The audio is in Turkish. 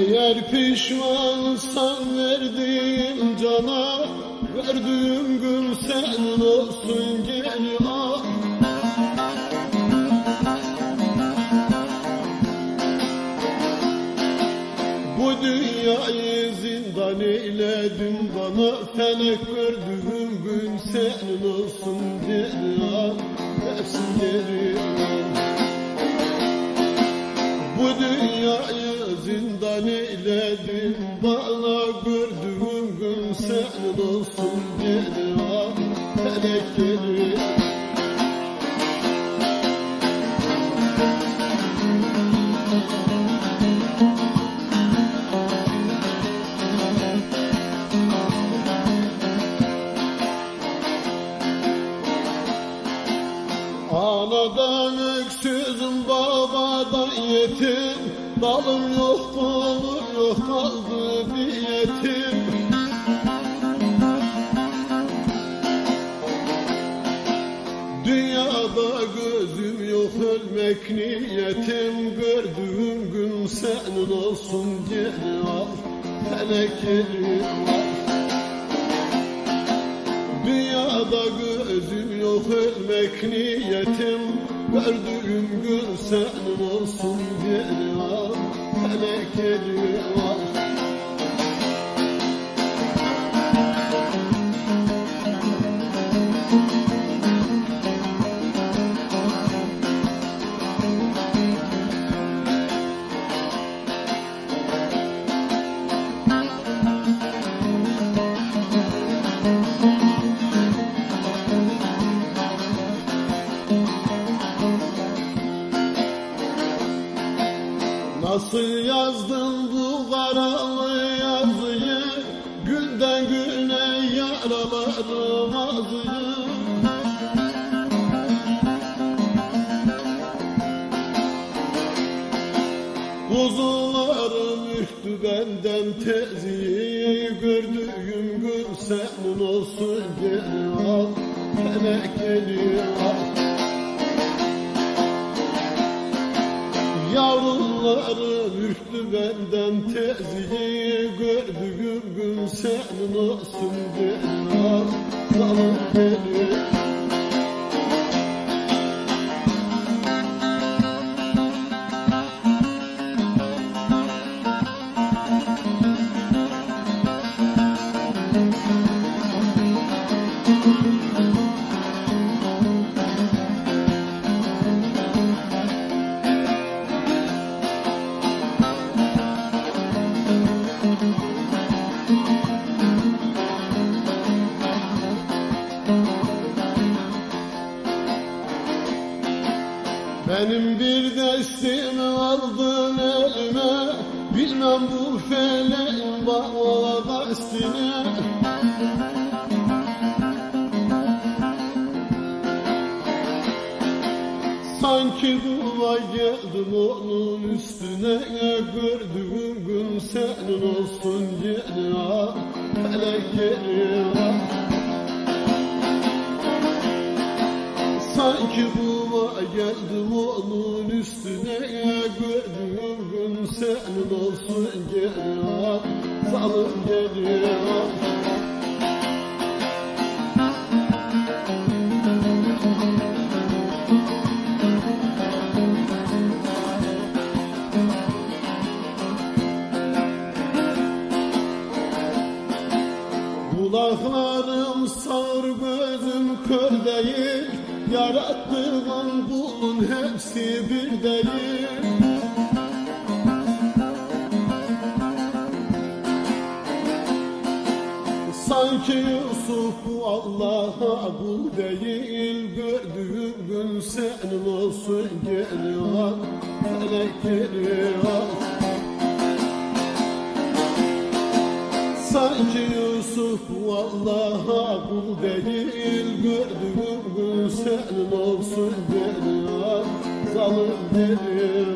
Eğer pişmansan verdiğim cana, gördüğüm gün senin olsun geri al. Bu dünyayı zindan eyledin bana, felek gördüğüm gün senin olsun geri al. Hepsini geri al. Bu dünyayı zindan eyledin bana, gördüğüm gün senin olsun geri al. Felek geri al. Anadan öksüzüm, babadan yetim, dalım yok, kolum yok, kaldı bir yetim. Dünyada gözüm yok, ölmek niyetim, gördüğüm gün senin olsun geri al. Felek geri al. Dünyada gözüm yok, ölmek niyetim, gördüğüm gün senin olsun geri al. Felek geri al. Nasıl yazdın bu karalı yazıyı, günden güne yaralarım azıyı. Kuzularım ürktü benden teziyi, gördüğüm gün senin olsun geri al. Felek geri al. Yavrularım ürktü benden teziyi, gördüğüm gün senin olsun geri al. Zalım geri al. Benim bir destimi aldın elime, bilmem bu feleğin bana kastine. Sanki dua geldim onun üstüne, gördüğüm gün senin olsun geri al. Felek geri al. Sanki buma geldim onun üstüne, gördüğüm gün senin olsun geri al. Zalım geri al. Kulaklarım sağır, gözüm kör değil, yarattığın kulun hepsi bir değil. Sanki Yusuf bu Allah'a kul değil, gördüğüm gün senin olsun geri al. Felek geri al. Sanki Yusuf bu Allah'a kul değil, gördüğüm gün senin olsun geri al. Zalım geri al.